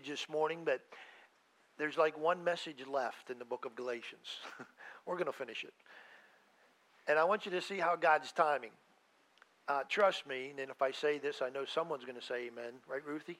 message this morning, but there's like one message left in the book of Galatians. We're going to finish it. And I want you to see how God's timing. Trust me, and if I say this, I know someone's going to say amen. Right, Ruthie?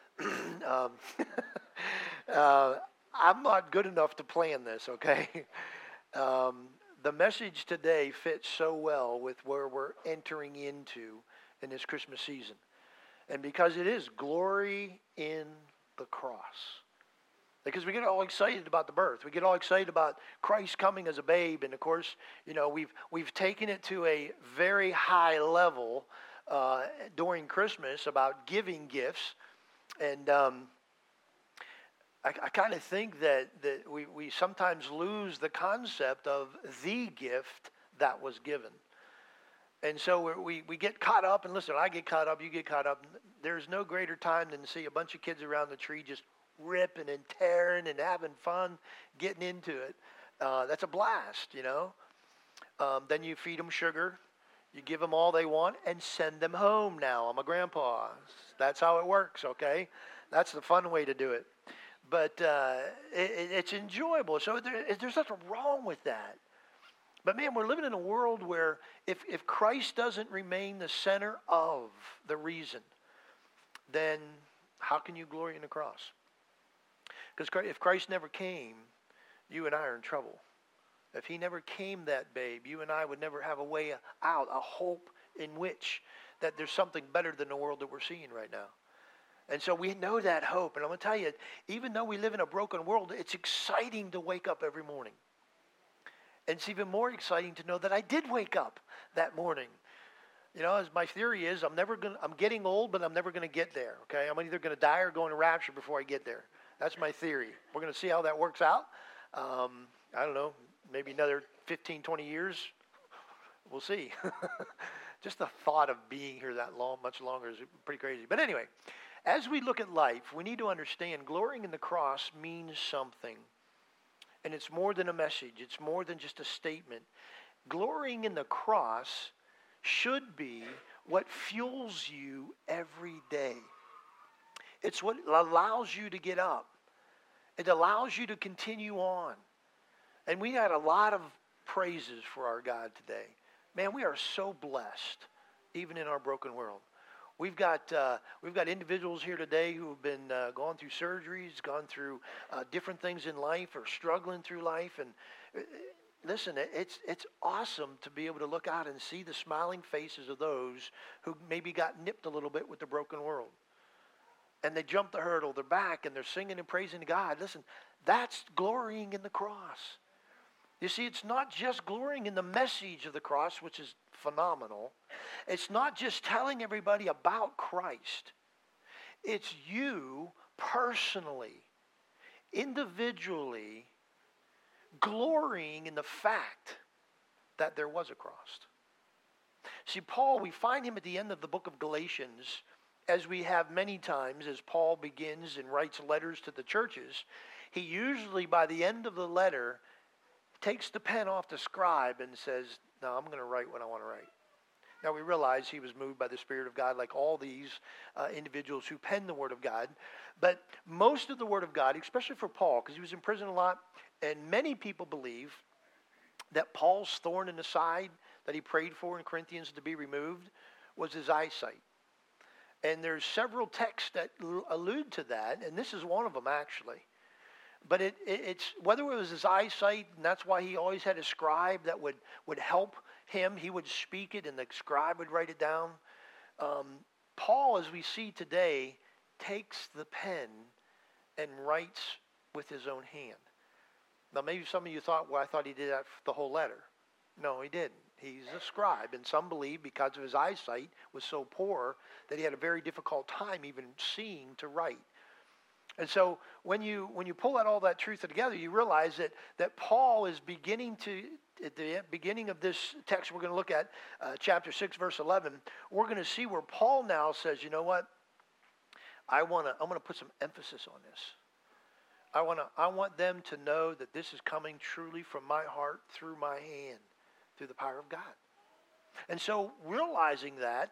I'm not good enough to plan this, okay? The message today fits so well with where we're entering into in this Christmas season. And because it is glory in the cross. Because we get all excited about the birth. We get all excited about Christ coming as a babe. And of course, you know, we've taken it to a very high level during Christmas about giving gifts. And I kind of think that we sometimes lose the concept of the gift that was given. And so we get caught up, and listen, I get caught up, you get caught up. There's no greater time than to see a bunch of kids around the tree just ripping and tearing and having fun, getting into it. That's a blast, you know. Then you feed them sugar, you give them all they want, and send them home now. I'm a grandpa. That's how it works, okay? That's the fun way to do it. But it's enjoyable. So there's nothing wrong with that. But man, we're living in a world where if Christ doesn't remain the center of the reason, then how can you glory in the cross? Because if Christ never came, you and I are in trouble. If he never came, that babe, you and I would never have a way out, a hope in which that there's something better than the world that we're seeing right now. And so we know that hope. And I'm going to tell you, even though we live in a broken world, it's exciting to wake up every morning. And it's even more exciting to know that I did wake up that morning. You know, as my theory is, I'm getting old, but I'm never going to get there. Okay, I'm either going to die or go into rapture before I get there. That's my theory. We're going to see how that works out. I don't know, maybe another 15, 20 years. We'll see. Just the thought of being here that long, much longer, is pretty crazy. But anyway, as we look at life, we need to understand glorying in the cross means something. And it's more than a message. It's more than just a statement. Glorying in the cross should be what fuels you every day. It's what allows you to get up. It allows you to continue on. And we had a lot of praises for our God today. Man, we are so blessed, even in our broken world. We've got individuals here today who have been gone through surgeries, gone through different things in life, or struggling through life. And listen, it's awesome to be able to look out and see the smiling faces of those who maybe got nipped a little bit with the broken world. And they jumped the hurdle, they're back, and they're singing and praising God. Listen, that's glorying in the cross. You see, it's not just glorying in the message of the cross, which is phenomenal. It's not just telling everybody about Christ. It's you personally, individually, glorying in the fact that there was a cross. See, Paul, we find him at the end of the book of Galatians, as we have many times, as Paul begins and writes letters to the churches. He usually, by the end of the letter, takes the pen off the scribe and says, no, I'm going to write what I want to write. Now, we realize he was moved by the Spirit of God like all these individuals who pen the Word of God. But most of the Word of God, especially for Paul, because he was in prison a lot, and many people believe that Paul's thorn in the side that he prayed for in Corinthians to be removed was his eyesight. And there's several texts that allude to that, and this is one of them actually. But it's whether it was his eyesight, and that's why he always had a scribe that would help him. He would speak it, and the scribe would write it down. Paul, as we see today, takes the pen and writes with his own hand. Now, maybe some of you thought, well, I thought he did that for the whole letter. No, he didn't. He's a scribe, and some believe because of his eyesight was so poor that he had a very difficult time even seeing to write. And so when you pull out all that truth together, you realize that Paul is beginning to, at the beginning of this text we're going to look at, chapter 6, verse 11, we're going to see where Paul now says, you know what, I'm going to put some emphasis on this. I want them to know that this is coming truly from my heart through my hand, through the power of God. And so realizing that,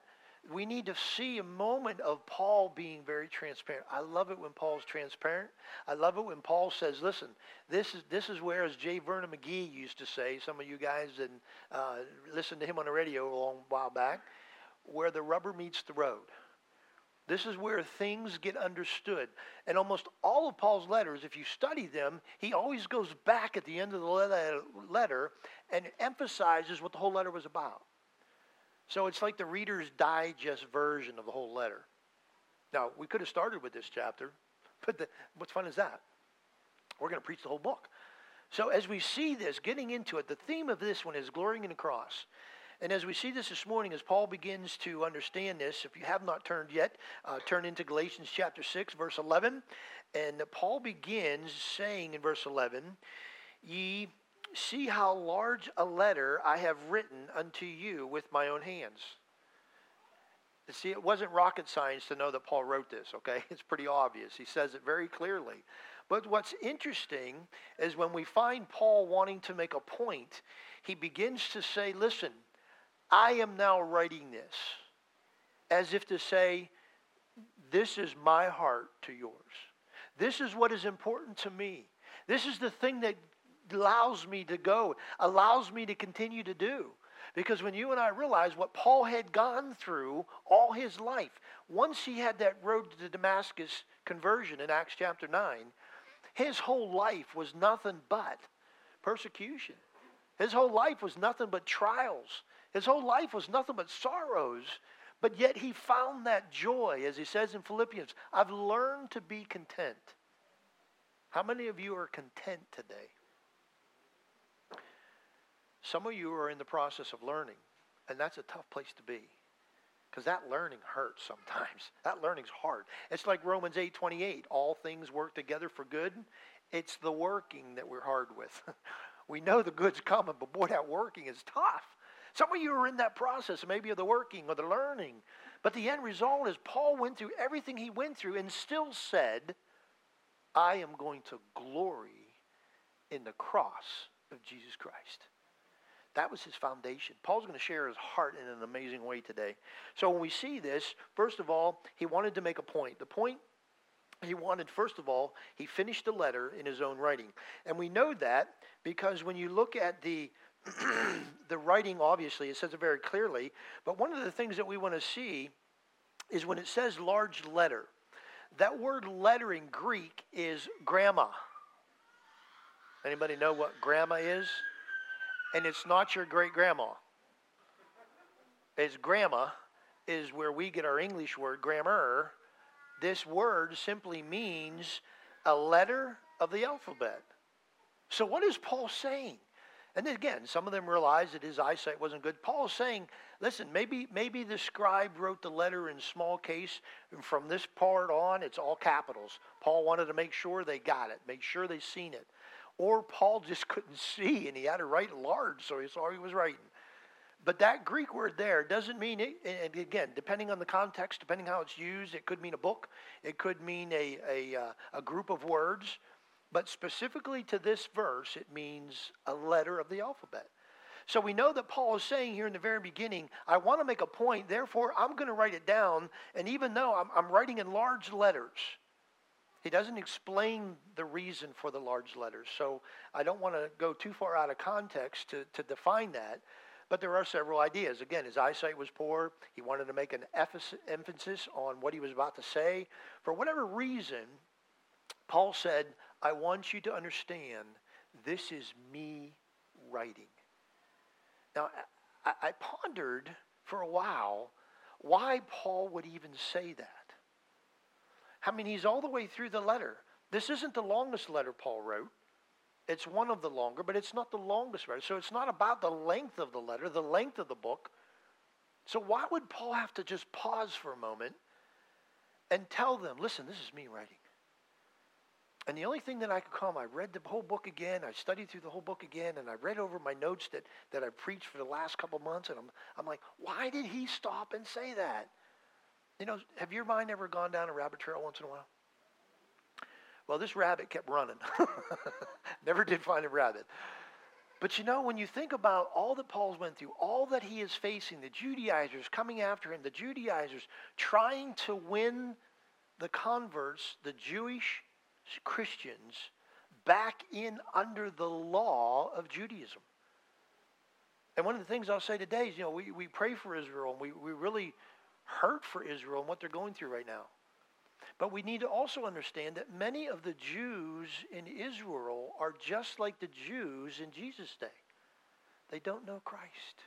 we need to see a moment of Paul being very transparent. I love it when Paul's transparent. I love it when Paul says, listen, this is where, as J. Vernon McGee used to say, some of you guys that listened to him on the radio a long while back, where the rubber meets the road. This is where things get understood. And almost all of Paul's letters, if you study them, he always goes back at the end of the letter and emphasizes what the whole letter was about. So it's like the Reader's Digest version of the whole letter. Now, we could have started with this chapter, but what's fun is that? We're going to preach the whole book. So as we see this, getting into it, the theme of this one is glorying in the cross. And as we see this morning, as Paul begins to understand this, if you have not turned yet, turn into Galatians chapter 6, verse 11. And Paul begins saying in verse 11, "Ye see how large a letter I have written unto you with my own hands." See, it wasn't rocket science to know that Paul wrote this, okay? It's pretty obvious. He says it very clearly. But what's interesting is when we find Paul wanting to make a point, he begins to say, listen, I am now writing this, as if to say, this is my heart to yours. This is what is important to me. This is the thing that allows me to go, allows me to continue to do. Because when you and I realize what Paul had gone through all his life, once he had that road to Damascus conversion in Acts chapter 9, his whole life was nothing but persecution. His whole life was nothing but trials. His whole life was nothing but sorrows, but yet he found that joy, as he says in Philippians, I've learned to be content. How many of you are content today? Some of you are in the process of learning, and that's a tough place to be, because that learning hurts sometimes. That learning's hard. It's like Romans 8:28, all things work together for good. It's the working that we're hard with. We know the good's coming, but boy, that working is tough. Some of you are in that process, maybe of the working or the learning. But the end result is Paul went through everything he went through and still said, I am going to glory in the cross of Jesus Christ. That was his foundation. Paul's going to share his heart in an amazing way today. So when we see this, first of all, he wanted to make a point. The point he wanted, first of all, he finished the letter in his own writing. And we know that because when you look at the writing, obviously, it says it very clearly. But one of the things that we want to see is when it says large letter. That word letter in Greek is gramma. Anybody know what gramma is? And it's not your great-grandma. It's gramma is where we get our English word, grammar. This word simply means a letter of the alphabet. So what is Paul saying? And again, some of them realized that his eyesight wasn't good. Paul is saying, listen, maybe the scribe wrote the letter in small case, and from this part on, it's all capitals. Paul wanted to make sure they got it, make sure they seen it. Or Paul just couldn't see, and he had to write large, so he saw he was writing. But that Greek word there doesn't mean, and again, depending on the context, depending how it's used, it could mean a book. It could mean a group of words. But specifically to this verse, it means a letter of the alphabet. So we know that Paul is saying here in the very beginning, I want to make a point, therefore I'm going to write it down. And even though I'm writing in large letters, he doesn't explain the reason for the large letters. So I don't want to go too far out of context to define that. But there are several ideas. Again, his eyesight was poor. He wanted to make an emphasis on what he was about to say. For whatever reason, Paul said, I want you to understand this is me writing. Now, I pondered for a while why Paul would even say that. I mean, he's all the way through the letter. This isn't the longest letter Paul wrote. It's one of the longer, but it's not the longest letter. So it's not about the length of the letter, the length of the book. So why would Paul have to just pause for a moment and tell them, listen, this is me writing? And the only thing that I could come, I read the whole book again, I studied through the whole book again, and I read over my notes that I preached for the last couple months, and I'm like, why did he stop and say that? You know, have your mind ever gone down a rabbit trail once in a while? Well, this rabbit kept running. Never did find a rabbit. But you know, when you think about all that Paul's went through, all that he is facing, the Judaizers coming after him, the Judaizers trying to win the converts, the Jewish Christians, back in under the law of Judaism. And one of the things I'll say today is, you know, we pray for Israel, and we really hurt for Israel and what they're going through right now. But we need to also understand that many of the Jews in Israel are just like the Jews in Jesus' day. They don't know Christ.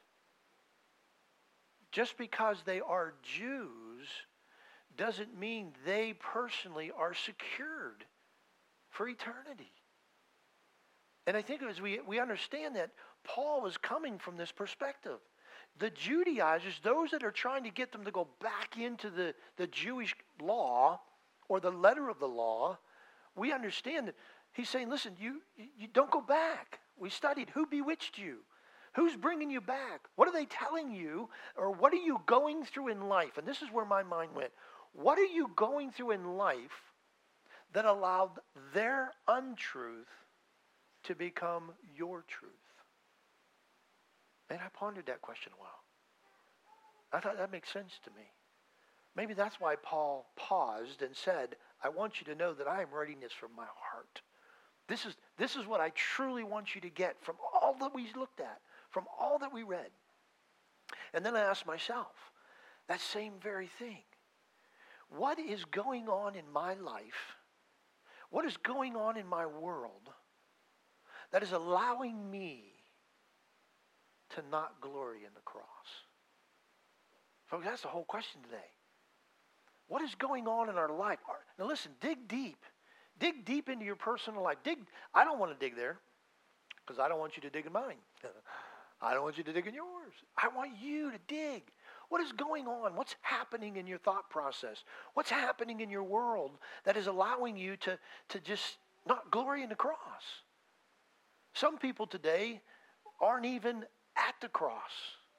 Just because they are Jews doesn't mean they personally are secured for eternity. And I think as we understand that, Paul is coming from this perspective. The Judaizers, those that are trying to get them to go back into the Jewish law or the letter of the law, we understand that he's saying, listen, you don't go back. We studied who bewitched you. Who's bringing you back? What are they telling you? Or what are you going through in life? And this is where my mind went. What are you going through in life that allowed their untruth to become your truth? And I pondered that question a while. I thought that makes sense to me. Maybe that's why Paul paused and said, I want you to know that I am writing this from my heart. This is what I truly want you to get from all that we looked at, from all that we read. And then I asked myself that same very thing. What is going on in my life? What is going on in my world that is allowing me to not glory in the cross? Folks, that's the whole question today. What is going on in our life? Now listen, dig deep. Dig deep into your personal life. I don't want to dig there because I don't want you to dig in mine. I don't want you to dig in yours. I want you to dig. What is going on? What's happening in your thought process? What's happening in your world that is allowing you to just not glory in the cross? Some people today aren't even at the cross.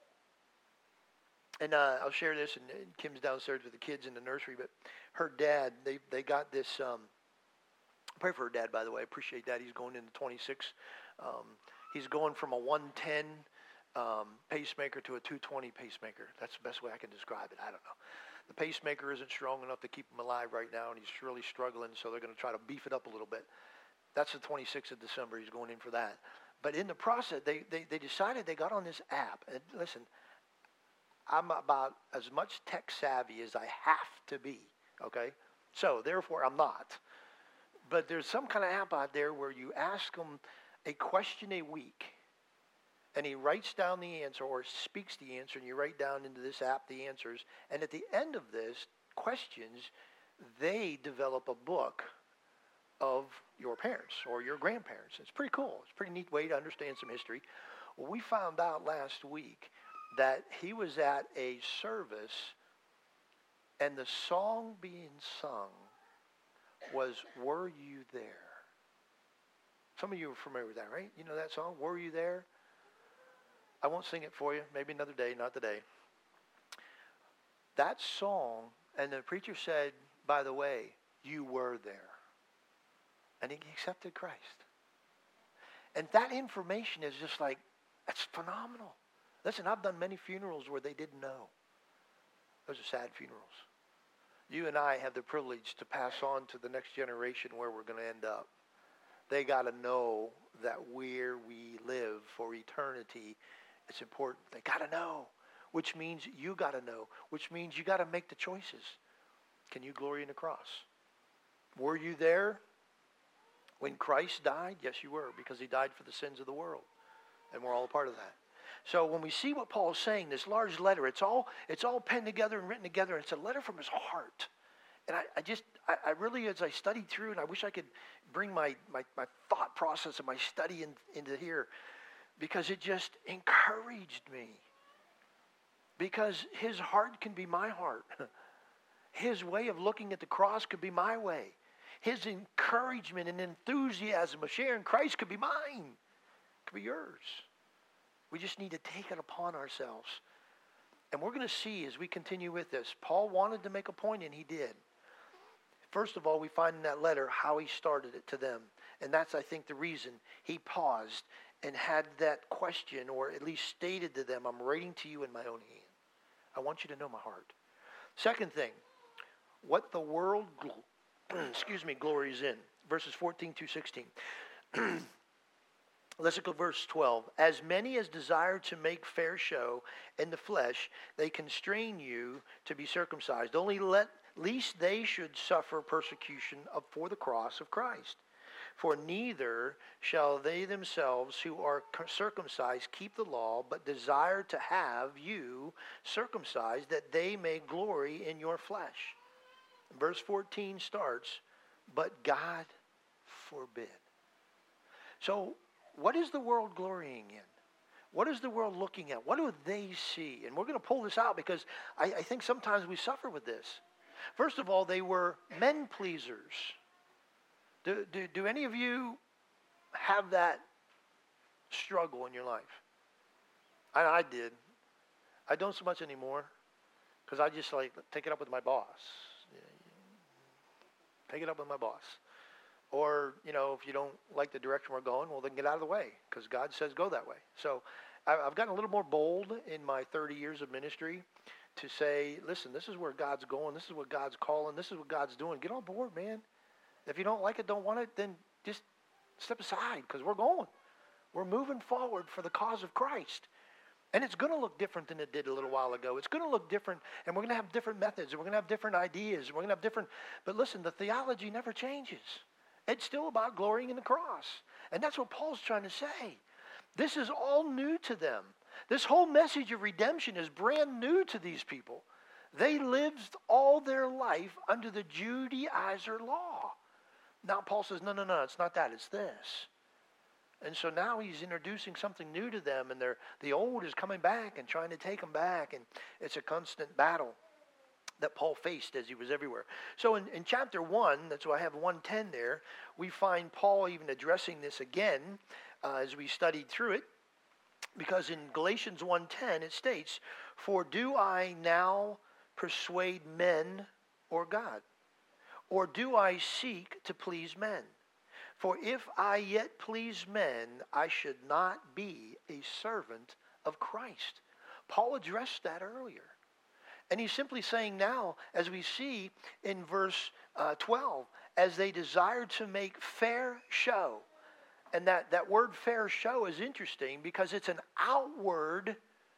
And I'll share this, and Kim's downstairs with the kids in the nursery, but her dad, they got this, pray for her dad, by the way. I appreciate that. He's going into 26. He's going from a 110 pacemaker to a 220 pacemaker. That's the best way I can describe it. I don't know. The pacemaker isn't strong enough to keep him alive right now, and he's really struggling, so they're going to try to beef it up a little bit. That's the 26th of December. He's going in for that. But in the process, they decided they got on this app. And listen, I'm about as much tech savvy as I have to be, okay? So, therefore, I'm not. But there's some kind of app out there where you ask them a question a week, and he writes down the answer or speaks the answer, and you write down into this app the answers. And at the end of this questions, they develop a book of your parents or your grandparents. It's pretty cool. It's a pretty neat way to understand some history. Well, we found out last week that he was at a service, and the song being sung was "Were You There?" Some of you are familiar with that, right? You know that song, "Were You There?" I won't sing it for you. Maybe another day, not today. That song, and the preacher said, by the way, you were there. And he accepted Christ. And that information is just like, that's phenomenal. Listen, I've done many funerals where they didn't know. Those are sad funerals. You and I have the privilege to pass on to the next generation where we're going to end up. They got to know that where we live for eternity, it's important. They got to know, which means you got to know, which means you got to make the choices. Can you glory in the cross? Were you there when Christ died? Yes, you were, because he died for the sins of the world. And we're all a part of that. So when we see what Paul is saying, this large letter, it's all penned together and written together. And it's a letter from his heart. And I really, as I studied through, and I wish I could bring my thought process and my study into here, because it just encouraged me. Because his heart can be my heart. His way of looking at the cross could be my way. His encouragement and enthusiasm of sharing Christ could be mine. Could be yours. We just need to take it upon ourselves. And we're going to see as we continue with this. Paul wanted to make a point, and he did. First of all, we find in that letter how he started it to them. And that's, I think, the reason he paused and had that question, or at least stated to them, I'm writing to you in my own hand. I want you to know my heart. Second thing, what the world glories in. Verses 14 through 16. Let's look at verse 12. As many as desire to make fair show in the flesh, they constrain you to be circumcised. Only lest they should suffer persecution for the cross of Christ. For neither shall they themselves who are circumcised keep the law, but desire to have you circumcised, that they may glory in your flesh. Verse 14 starts, but God forbid. So, what is the world glorying in? What is the world looking at? What do they see? And we're going to pull this out because I think sometimes we suffer with this. First of all, they were men pleasers. Do any of you have that struggle in your life? I did. I don't so much anymore because I just take it up with my boss. Take it up with my boss. Or, if you don't like the direction we're going, well, then get out of the way because God says go that way. So I've gotten a little more bold in my 30 years of ministry to say, listen, this is where God's going. This is what God's calling. This is what God's doing. Get on board, man. If you don't like it, don't want it, then just step aside because we're going. We're moving forward for the cause of Christ. And it's going to look different than it did a little while ago. It's going to look different, and we're going to have different methods, and we're going to have different ideas, and we're going to have different... But listen, the theology never changes. It's still about glorying in the cross. And that's what Paul's trying to say. This is all new to them. This whole message of redemption is brand new to these people. They lived all their life under the Judaizer law. Now Paul says, no, it's not that, it's this. And so now he's introducing something new to them, and the old is coming back and trying to take them back, and it's a constant battle that Paul faced as he was everywhere. So in chapter 1, that's why I have 1:10 there, we find Paul even addressing this again as we studied through it, because in Galatians 1:10 it states, for do I now persuade men or God? Or do I seek to please men? For if I yet please men, I should not be a servant of Christ. Paul addressed that earlier. And he's simply saying now, as we see in verse 12, as they desire to make fair show. And that word fair show is interesting because it's an outward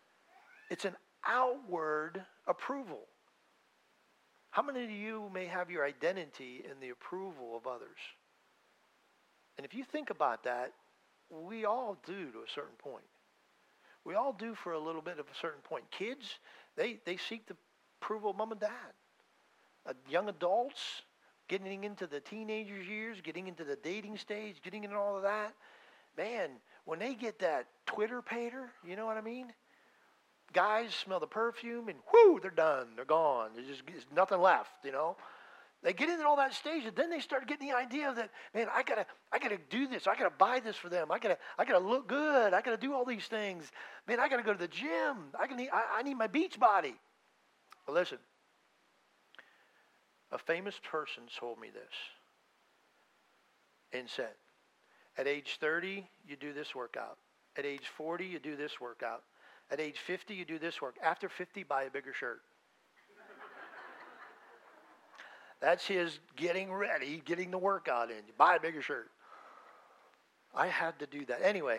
approval. How many of you may have your identity in the approval of others? And if you think about that, we all do to a certain point. We all do for a little bit of a certain point. Kids, they seek the approval of mom and dad. Young adults, getting into the teenagers' years, getting into the dating stage, getting into all of that. Man, when they get that Twitter pater, you know what I mean? Guys smell the perfume and whoo, they're done. They're gone. There's nothing left, They get into all that stage, and then they start getting the idea that, man, I gotta do this. I gotta buy this for them. I gotta look good. I gotta do all these things. Man, I gotta go to the gym. I need my beach body. But listen, a famous person told me this and said, at age 30, you do this workout. At age 40, you do this workout. At age 50, you do this work. After 50, buy a bigger shirt. That's his getting ready, getting the workout in. Buy a bigger shirt. I had to do that. Anyway,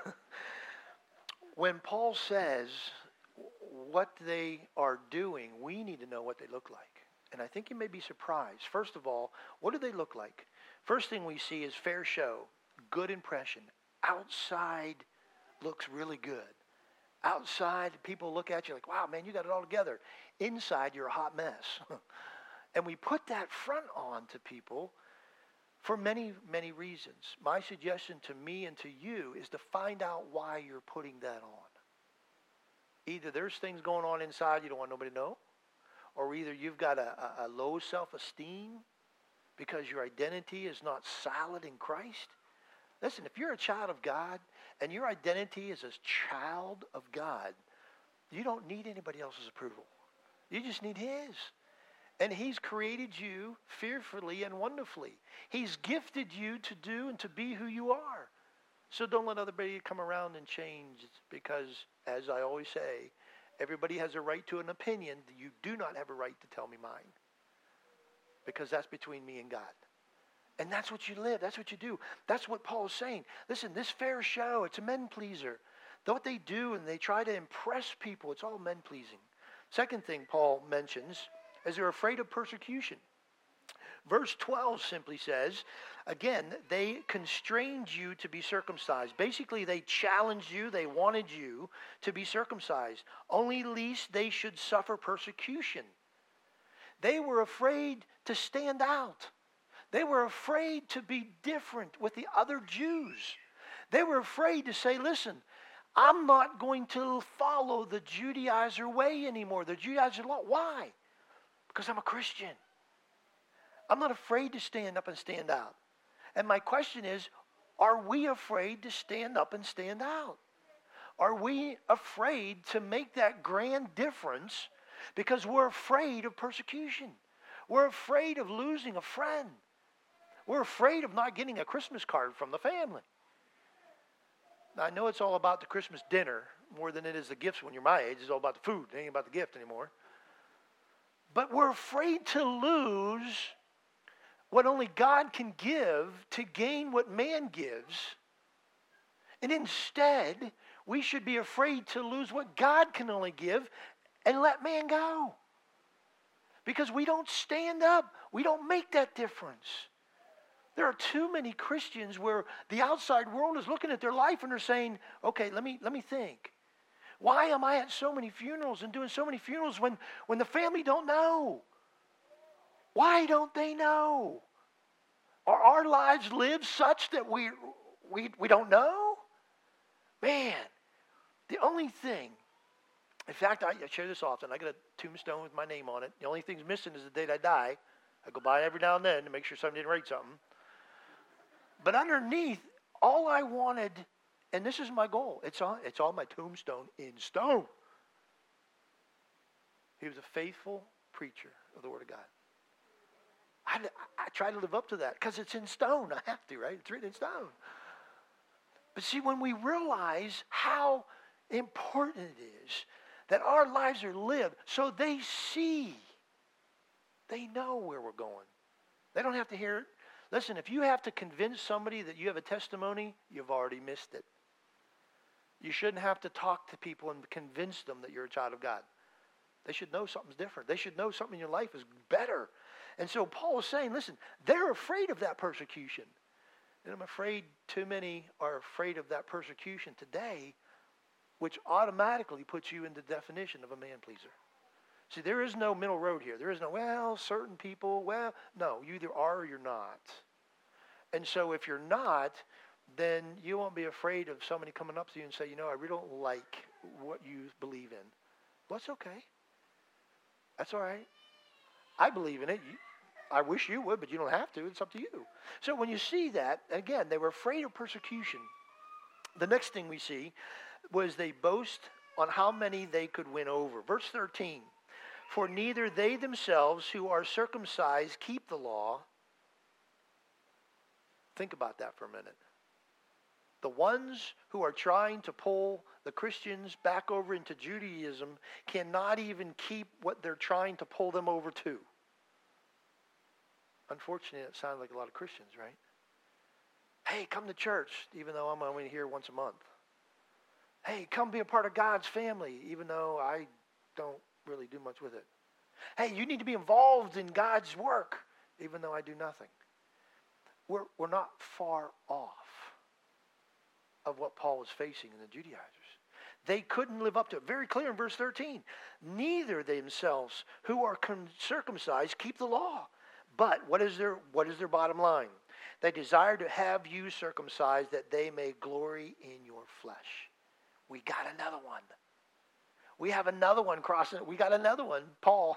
when Paul says what they are doing, we need to know what they look like. And I think you may be surprised. First of all, what do they look like? First thing we see is fair show, good impression. Outside looks really good. Outside, people look at you like, wow, man, you got it all together. Inside, you're a hot mess. And we put that front on to people for many, many reasons. My suggestion to me and to you is to find out why you're putting that on. Either there's things going on inside you don't want nobody to know, or either you've got a low self-esteem because your identity is not solid in Christ. Listen, if you're a child of God and your identity is a child of God, you don't need anybody else's approval. You just need His. And He's created you fearfully and wonderfully. He's gifted you to do and to be who you are. So don't let everybody come around and change, because, as I always say, everybody has a right to an opinion. You do not have a right to tell me mine, because that's between me and God. And that's what you live. That's what you do. That's what Paul is saying. Listen, this fair show, it's a men pleaser. What they do, and they try to impress people, it's all men pleasing. Second thing Paul mentions is they're afraid of persecution. Verse 12 simply says, again, they constrained you to be circumcised. Basically, they challenged you. They wanted you to be circumcised. Only lest they should suffer persecution. They were afraid to stand out. They were afraid to be different with the other Jews. They were afraid to say, listen, I'm not going to follow the Judaizer way anymore, the Judaizer law. Why? Because I'm a Christian. I'm not afraid to stand up and stand out. And my question is, are we afraid to stand up and stand out? Are we afraid to make that grand difference because we're afraid of persecution? We're afraid of losing a friend. We're afraid of not getting a Christmas card from the family. Now, I know it's all about the Christmas dinner more than it is the gifts when you're my age. It's all about the food. It ain't about the gift anymore. But we're afraid to lose what only God can give to gain what man gives. And instead, we should be afraid to lose what God can only give and let man go. Because we don't stand up. We don't make that difference. There are too many Christians where the outside world is looking at their life and they're saying, okay, let me think. Why am I at so many funerals and doing so many funerals when the family don't know? Why don't they know? Are our lives lived such that we don't know? Man, the only thing, in fact, I share this often. I got a tombstone with my name on it. The only thing's missing is the date I die. I go by every now and then to make sure somebody didn't write something. But underneath, all I wanted, and this is my goal, it's on my tombstone in stone. He was a faithful preacher of the Word of God. I try to live up to that because it's in stone. I have to, right? It's written in stone. But see, when we realize how important it is that our lives are lived so they see, they know where we're going. They don't have to hear it. Listen, if you have to convince somebody that you have a testimony, you've already missed it. You shouldn't have to talk to people and convince them that you're a child of God. They should know something's different. They should know something in your life is better. And so Paul is saying, listen, they're afraid of that persecution. And I'm afraid too many are afraid of that persecution today, which automatically puts you in the definition of a man pleaser. See, there is no middle road here. There is no, well, certain people, well, no, you either are or you're not. And so if you're not, then you won't be afraid of somebody coming up to you and say, I really don't like what you believe in. Well, that's okay. That's all right. I believe in it. I wish you would, but you don't have to. It's up to you. So when you see that, again, they were afraid of persecution. The next thing we see was they boast on how many they could win over. Verse 13. For neither they themselves who are circumcised keep the law. Think about that for a minute. The ones who are trying to pull the Christians back over into Judaism cannot even keep what they're trying to pull them over to. Unfortunately, it sounds like a lot of Christians, right? Hey, come to church, even though I'm only here once a month. Hey, come be a part of God's family, even though I don't really do much with it. Hey, you need to be involved in God's work, even though I do nothing. We're not far off of what Paul was facing in the Judaizers. They couldn't live up to it. Very clear in verse 13. Neither they themselves who are circumcised keep the law. But what is their bottom line? They desire to have you circumcised that they may glory in your flesh. We got another one. We have another one crossing. We got another one. Paul.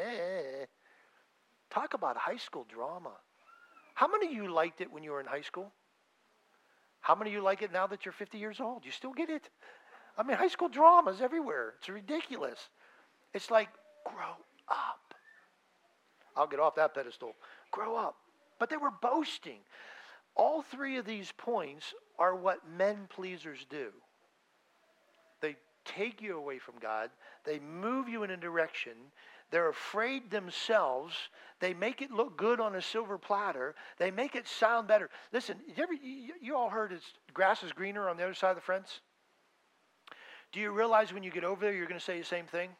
Talk about high school drama. How many of you liked it when you were in high school? How many of you like it now that you're 50 years old? You still get it? I mean, high school drama is everywhere. It's ridiculous. It's like, grow up. I'll get off that pedestal. Grow up. But they were boasting. All three of these points are what men pleasers do. They take you away from God. They move you in a direction. They're afraid themselves. They make it look good on a silver platter. They make it sound better. Listen, you all heard grass is greener on the other side of the fence? Do you realize when you get over there, you're going to say the same thing?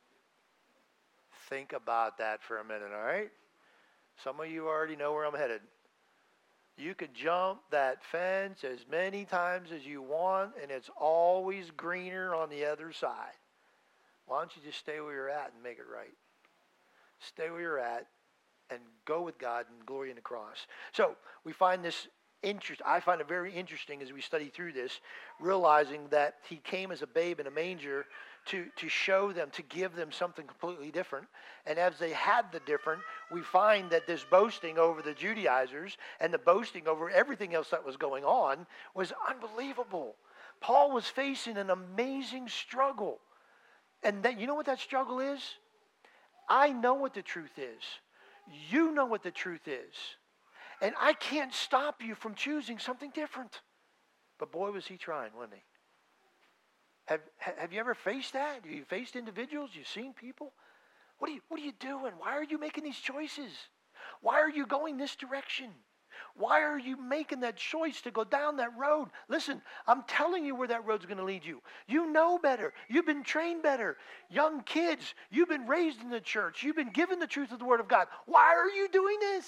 Think about that for a minute, all right? Some of you already know where I'm headed. You could jump that fence as many times as you want, and it's always greener on the other side. Why don't you just stay where you're at and make it right? Stay where you're at and go with God and glory in the cross. So we find this interesting. I find it very interesting as we study through this, realizing that he came as a babe in a manger to show them, to give them something completely different. And as they had the different, we find that this boasting over the Judaizers and the boasting over everything else that was going on was unbelievable. Paul was facing an amazing struggle. And then, you know what that struggle is? I know what the truth is. You know what the truth is. And I can't stop you from choosing something different. But boy, was he trying, wasn't he? Have you ever faced that? Have you faced individuals? You've seen people? What are you doing? Why are you making these choices? Why are you going this direction? Why are you making that choice to go down that road? Listen, I'm telling you where that road's going to lead you. You know better. You've been trained better. Young kids, you've been raised in the church. You've been given the truth of the Word of God. Why are you doing this?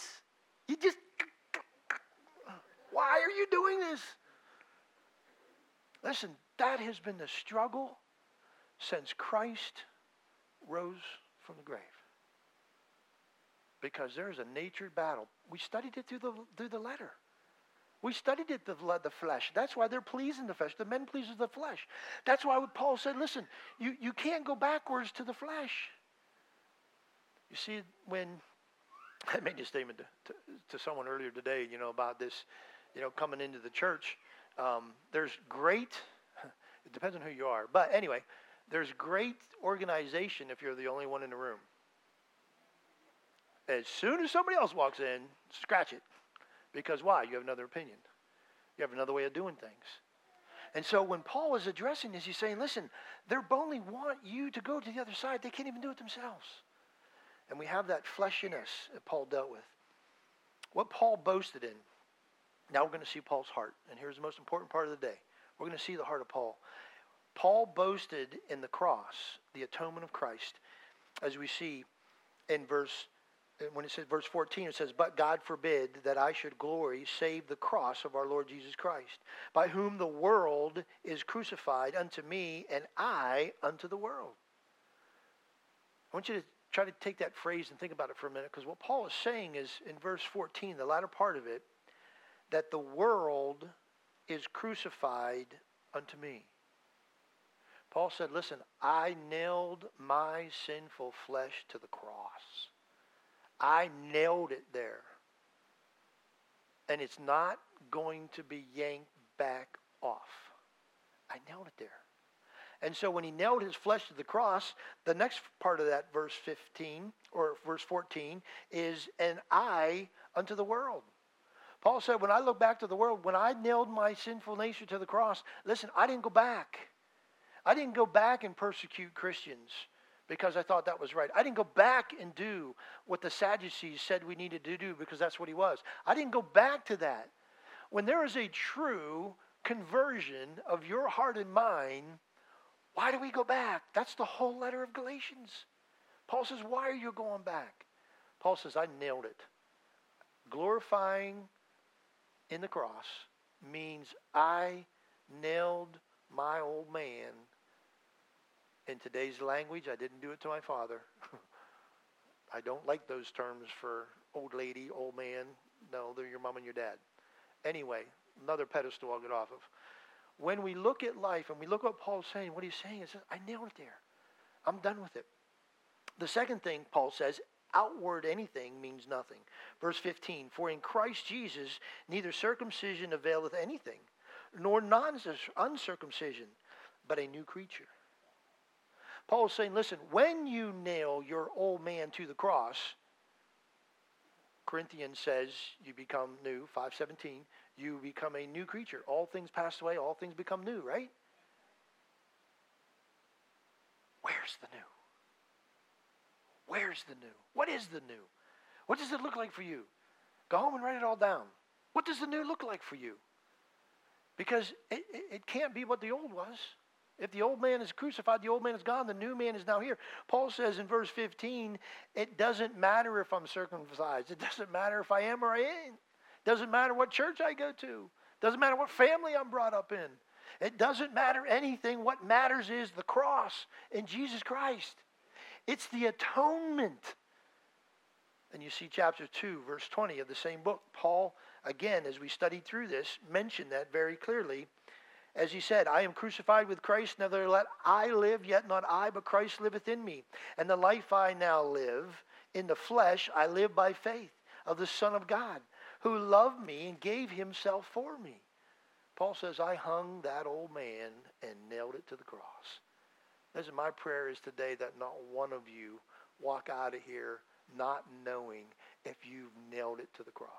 Why are you doing this? Listen, that has been the struggle since Christ rose from the grave. Because there's a natured battle. We studied it through the letter. We studied it the flesh. That's why they're pleasing the flesh. The men pleases the flesh. That's why Paul said, listen, you can't go backwards to the flesh. You see, when I made this statement to someone earlier today, about this, coming into the church, there's great, it depends on who you are, but anyway, there's great organization if you're the only one in the room. As soon as somebody else walks in, scratch it. Because why? You have another opinion. You have another way of doing things. And so when Paul is addressing this, he's saying, listen, they only want you to go to the other side. They can't even do it themselves. And we have that flesh in us that Paul dealt with. What Paul boasted in. Now we're going to see Paul's heart. And here's the most important part of the day. We're going to see the heart of Paul. Paul boasted in the cross, the atonement of Christ, as we see in when it says verse 14, it says, but God forbid that I should glory save the cross of our Lord Jesus Christ, by whom the world is crucified unto me, and I unto the world. I want you to try to take that phrase and think about it for a minute, because what Paul is saying is, in verse 14, the latter part of it, that the world is crucified unto me. Paul said, listen, I nailed my sinful flesh to the cross. I nailed it there. And it's not going to be yanked back off. I nailed it there. And so when he nailed his flesh to the cross, the next part of that verse 15 or verse 14 is, and I unto the world. Paul said, when I look back to the world, when I nailed my sinful nature to the cross, listen, I didn't go back. I didn't go back and persecute Christians because I thought that was right. I didn't go back and do what the Sadducees said we needed to do because that's what he was. I didn't go back to that. When there is a true conversion of your heart and mind, why do we go back? That's the whole letter of Galatians. Paul says, why are you going back? Paul says, I nailed it. Glorifying in the cross means I nailed my old man. In today's language, I didn't do it to my father. I don't like those terms for old lady, old man. No, they're your mom and your dad. Anyway, another pedestal I'll get off of. When we look at life and we look at what Paul's saying, what he's saying is, I nailed it there. I'm done with it. The second thing Paul says, outward anything means nothing. Verse 15, for in Christ Jesus neither circumcision availeth anything, nor uncircumcision, but a new creature. Paul is saying, listen, when you nail your old man to the cross, Corinthians says you become new, 5:17, you become a new creature. All things pass away, all things become new, right? Where's the new? Where's the new? What is the new? What does it look like for you? Go home and write it all down. What does the new look like for you? Because it can't be what the old was. If the old man is crucified, the old man is gone, the new man is now here. Paul says in verse 15, it doesn't matter if I'm circumcised. It doesn't matter if I am or I ain't. It doesn't matter what church I go to. It doesn't matter what family I'm brought up in. It doesn't matter anything. What matters is the cross in Jesus Christ. It's the atonement. And you see chapter 2, verse 20 of the same book. Paul, again, as we studied through this, mentioned that very clearly. As he said, I am crucified with Christ, nevertheless I live, yet not I, but Christ liveth in me. And the life I now live in the flesh, I live by faith of the Son of God, who loved me and gave himself for me. Paul says, I hung that old man and nailed it to the cross. Listen, my prayer is today that not one of you walk out of here not knowing if you've nailed it to the cross.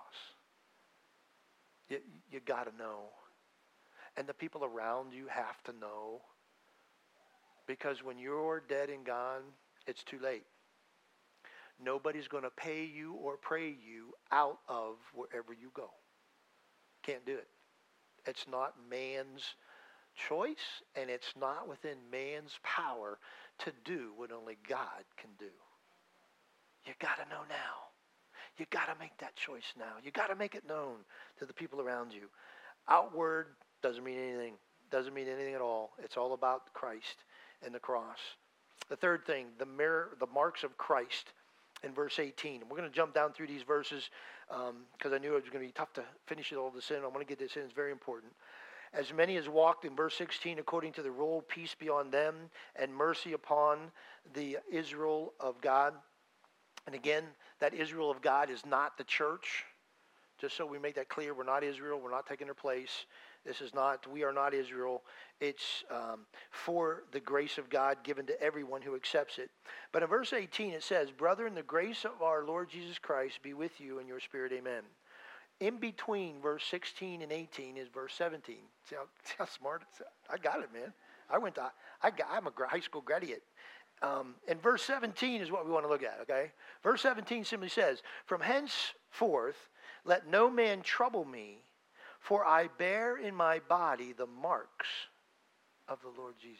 You got to know. And the people around you have to know. Because when you're dead and gone, it's too late. Nobody's going to pay you or pray you out of wherever you go. Can't do it. It's not man's choice, and it's not within man's power to do what only God can do. You got to know now. You got to make that choice now. You got to make it known to the people around you. Outward doesn't mean anything. Doesn't mean anything at all. It's all about Christ and the cross. The third thing, the marks of Christ in verse 18. And we're going to jump down through these verses because I knew it was going to be tough to finish it all this in. I want to get this in. It's very important. As many as walked in verse 16 according to the rule, peace be on them and mercy upon the Israel of God. And again, that Israel of God is not the church. Just so we make that clear, we're not Israel. We're not taking their place. We are not Israel. It's for the grace of God given to everyone who accepts it. But in verse 18 it says, brethren, the grace of our Lord Jesus Christ be with you and your spirit, amen. In between verse 16 and 18 is verse 17. See how smart it is? I got it, man. I'm a high school graduate. And verse 17 is what we want to look at, okay? Verse 17 simply says, from henceforth let no man trouble me, for I bear in my body the marks of the Lord Jesus.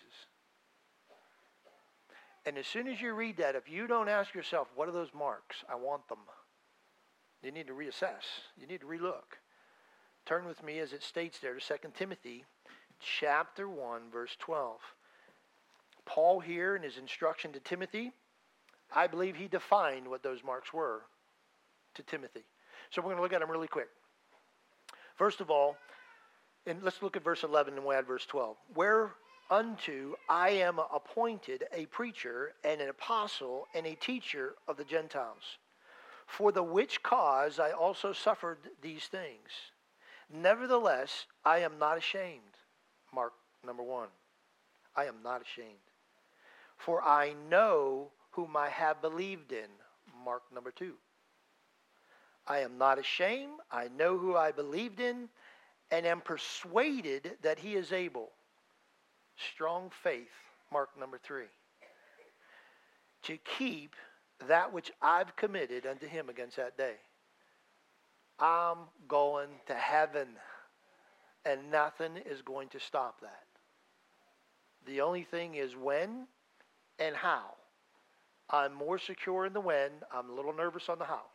And as soon as you read that, if you don't ask yourself, what are those marks? I want them. You need to reassess. You need to relook. Turn with me, as it states there, to 2 Timothy chapter 1, verse 12. Paul here in his instruction to Timothy, I believe he defined what those marks were to Timothy. So we're going to look at them really quick. First of all, and let's look at verse 11 and we'll add verse 12. Whereunto I am appointed a preacher and an apostle and a teacher of the Gentiles, for the which cause I also suffered these things. Nevertheless, I am not ashamed. Mark number 1. I am not ashamed. For I know whom I have believed in. Mark number 2. I am not ashamed. I know who I believed in and am persuaded that he is able. Strong faith. Mark number 3. To keep that which I've committed unto him against that day. I'm going to heaven, and nothing is going to stop that. The only thing is when and how. I'm more secure in the when. I'm a little nervous on the how.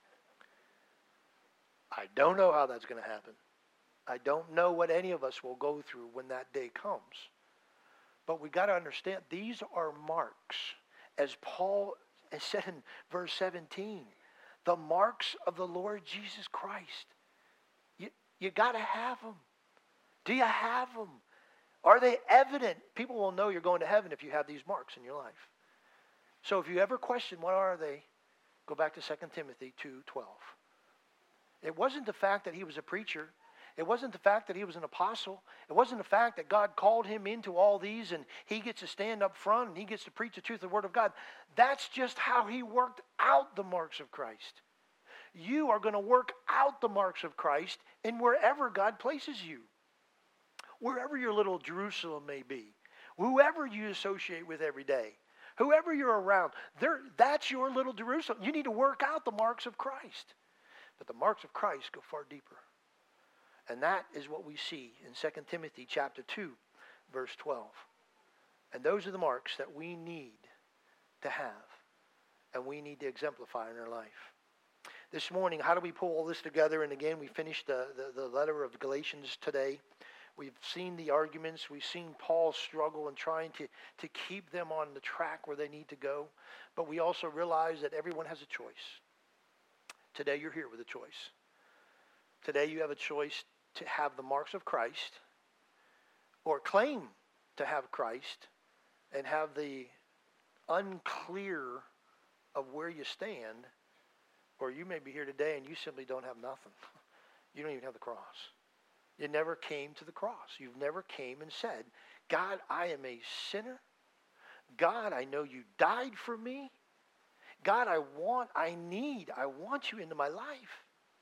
I don't know how that's going to happen. I don't know what any of us will go through when that day comes. But we got to understand, these are marks. As Paul has said in verse 17, the marks of the Lord Jesus Christ. You got to have them. Do you have them? Are they evident? People will know you're going to heaven if you have these marks in your life. So if you ever question what are they, go back to 2 Timothy 2:12. It wasn't the fact that he was a preacher. It wasn't the fact that he was an apostle. It wasn't the fact that God called him into all these and he gets to stand up front and he gets to preach the truth of the Word of God. That's just how he worked out the marks of Christ. you are going to work out the marks of Christ in wherever God places you. Wherever your little Jerusalem may be. Whoever you associate with every day. Whoever you're around. That's your little Jerusalem. You need to work out the marks of Christ. But the marks of Christ go far deeper. And that is what we see in 2 Timothy chapter 2, verse 12. And those are the marks that we need to have. And we need to exemplify in our life. This morning, how do we pull all this together? And again, we finished the letter of Galatians today. We've seen the arguments. We've seen Paul's struggle in trying to keep them on the track where they need to go. But we also realize that everyone has a choice. Today, you're here with a choice. Today, you have a choice to have the marks of Christ or claim to have Christ and have the unclear of where you stand, or you may be here today and you simply don't have nothing. You don't even have the cross. You never came to the cross. You've never came and said, God, I am a sinner. God, I know you died for me. God, I want you into my life.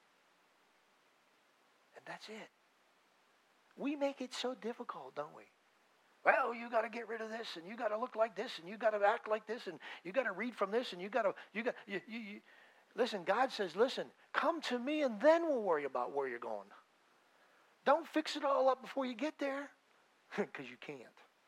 And that's it. We make it so difficult, don't we? Well, you got to get rid of this, and you got to look like this, and you got to act like this, and you got to read from this, and listen, God says, listen, come to me, and then we'll worry about where you're going. Don't fix it all up before you get there, because you can't.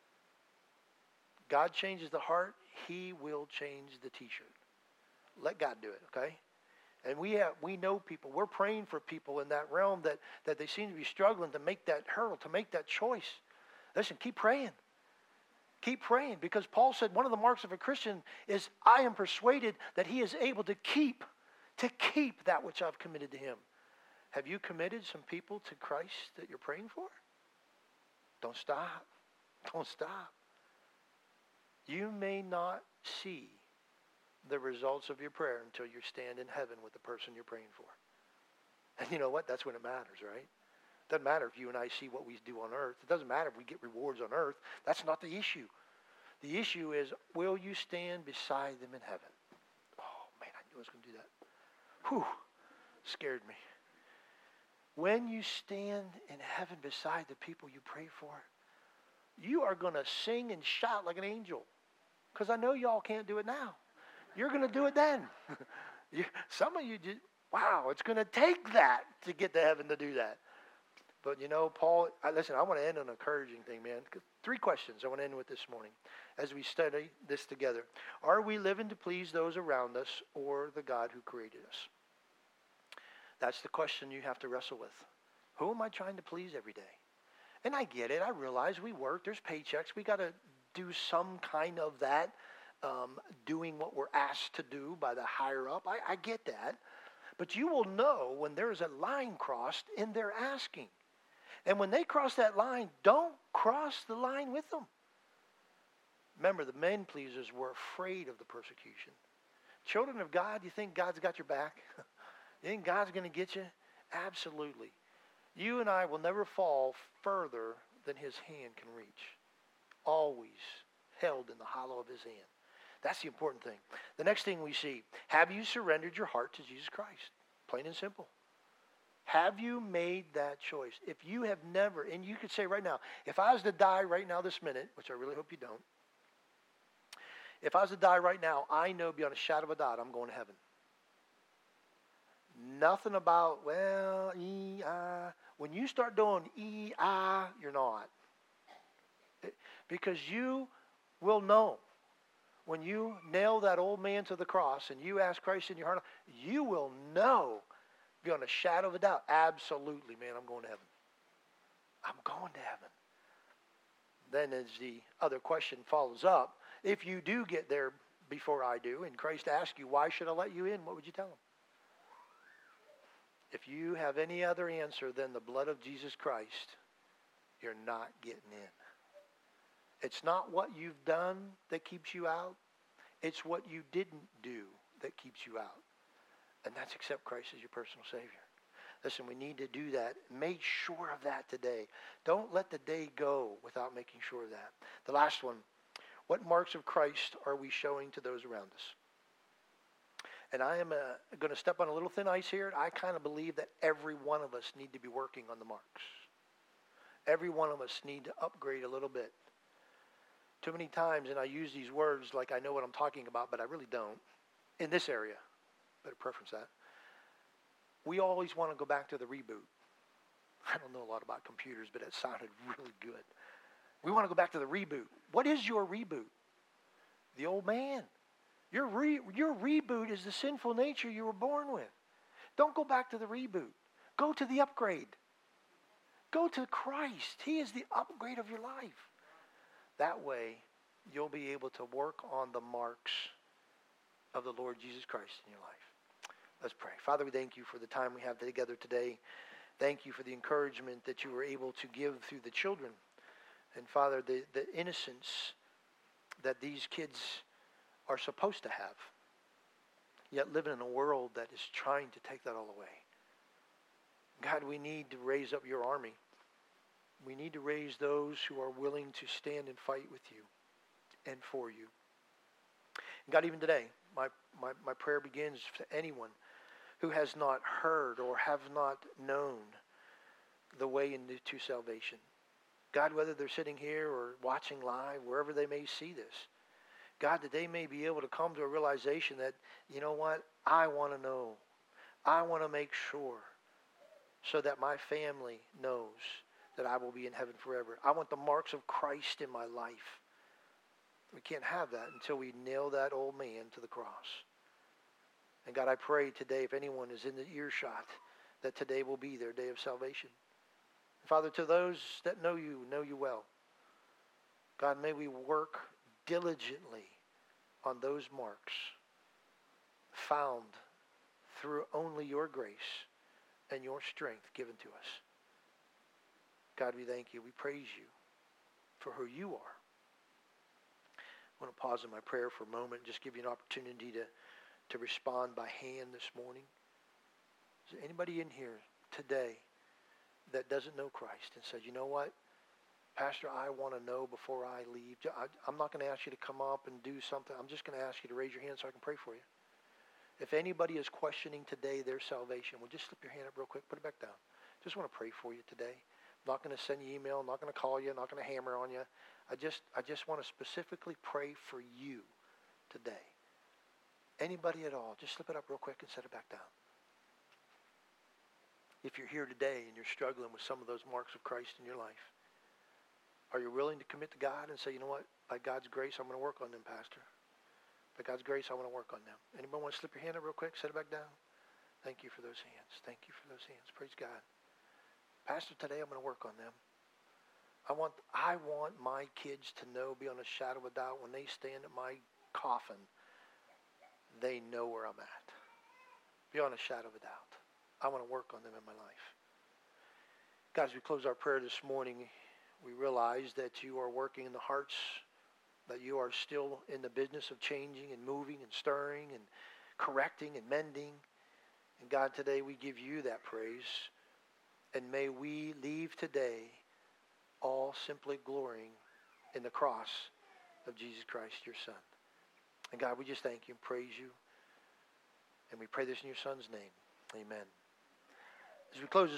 God changes the heart. He will change the t-shirt. Let God do it, okay? And we know people. We're praying for people in that realm that they seem to be struggling to make that hurdle, to make that choice. Listen, keep praying. Keep praying, because Paul said one of the marks of a Christian is, I am persuaded that he is able to keep that which I've committed to him. Have you committed some people to Christ that you're praying for? Don't stop. Don't stop. You may not see the results of your prayer until you stand in heaven with the person you're praying for. And you know what? That's when it matters, right? It doesn't matter if you and I see what we do on earth. It doesn't matter if we get rewards on earth. That's not the issue. The issue is, will you stand beside them in heaven? Oh, man, I knew I was going to do that. Whew, scared me. When you stand in heaven beside the people you pray for, you are going to sing and shout like an angel. Because I know y'all can't do it now. You're going to do it then. Some of you just, wow, it's going to take that to get to heaven to do that. But you know, Paul, listen, I want to end on an encouraging thing, man. 3 questions I want to end with this morning as we study this together. Are we living to please those around us or the God who created us? That's the question you have to wrestle with. Who am I trying to please every day? And I get it. I realize we work. There's paychecks. We got to do some kind of that, doing what we're asked to do by the higher up. I get that. But you will know when there's a line crossed in their asking. And when they cross that line, don't cross the line with them. Remember, the men pleasers were afraid of the persecution. Children of God, you think God's got your back? You think God's going to get you? Absolutely. You and I will never fall further than his hand can reach. Always held in the hollow of his hand. That's the important thing. The next thing we see, have you surrendered your heart to Jesus Christ? Plain and simple. Have you made that choice? If you have never, and you could say right now, if I was to die right now this minute, which I really hope you don't, if I was to die right now, I know beyond a shadow of a doubt I'm going to heaven. Nothing about, well, when you start doing you're not. Because you will know. When you nail that old man to the cross and you ask Christ in your heart, you will know beyond a shadow of a doubt, absolutely, man, I'm going to heaven. I'm going to heaven. Then as the other question follows up, if you do get there before I do, and Christ asks you, why should I let you in? What would you tell him? If you have any other answer than the blood of Jesus Christ, you're not getting in. It's not what you've done that keeps you out. It's what you didn't do that keeps you out. And that's accept Christ as your personal Savior. Listen, we need to do that. Make sure of that today. Don't let the day go without making sure of that. The last one, what marks of Christ are we showing to those around us? And I am going to step on a little thin ice here. I kind of believe that every one of us need to be working on the marks. Every one of us need to upgrade a little bit. Too many times, and I use these words like I know what I'm talking about, but I really don't. In this area, better preference that. We always want to go back to the reboot. I don't know a lot about computers, but it sounded really good. We want to go back to the reboot. What is your reboot? The old man. Your reboot is the sinful nature you were born with. Don't go back to the reboot. Go to the upgrade. Go to Christ. He is the upgrade of your life. That way, you'll be able to work on the marks of the Lord Jesus Christ in your life. Let's pray. Father, we thank you for the time we have together today. Thank you for the encouragement that you were able to give through the children. And Father, the innocence that these kids are supposed to have, yet living in a world that is trying to take that all away. God, we need to raise up your army. We need to raise those who are willing to stand and fight with you and for you. And God, even today, my prayer begins to anyone who has not heard or have not known the way into salvation. God, whether they're sitting here or watching live, wherever they may see this, God, that they may be able to come to a realization that, you know what, I want to know. I want to make sure so that my family knows that I will be in heaven forever. I want the marks of Christ in my life. We can't have that until we nail that old man to the cross. And God, I pray today, if anyone is in the earshot, that today will be their day of salvation. Father, to those that know you well, God, may we work diligently on those marks found through only your grace and your strength given to us. God, we thank you. We praise you for who you are. I want to pause in my prayer for a moment and just give you an opportunity to respond by hand this morning. Is there anybody in here today that doesn't know Christ and says, you know what, Pastor, I want to know before I leave. I'm not going to ask you to come up and do something. I'm just going to ask you to raise your hand so I can pray for you. If anybody is questioning today their salvation, well, just slip your hand up real quick. Put it back down. Just want to pray for you today. I'm not going to send you email. I'm not going to call you. I'm not going to hammer on you. I just want to specifically pray for you today. Anybody at all, just slip it up real quick and set it back down. If you're here today and you're struggling with some of those marks of Christ in your life, are you willing to commit to God and say, you know what, by God's grace, I'm going to work on them, Pastor. By God's grace, I want to work on them. Anybody want to slip your hand up real quick? Set it back down. Thank you for those hands. Thank you for those hands. Praise God. Pastor, today I'm going to work on them. I want my kids to know beyond a shadow of a doubt when they stand at my coffin, they know where I'm at. Beyond a shadow of a doubt. I want to work on them in my life. God, as we close our prayer this morning, we realize that you are working in the hearts, that you are still in the business of changing and moving and stirring and correcting and mending. And God, today we give you that praise. And may we leave today all simply glorying in the cross of Jesus Christ, your Son. And God, we just thank you and praise you. And we pray this in your Son's name. Amen. As we close this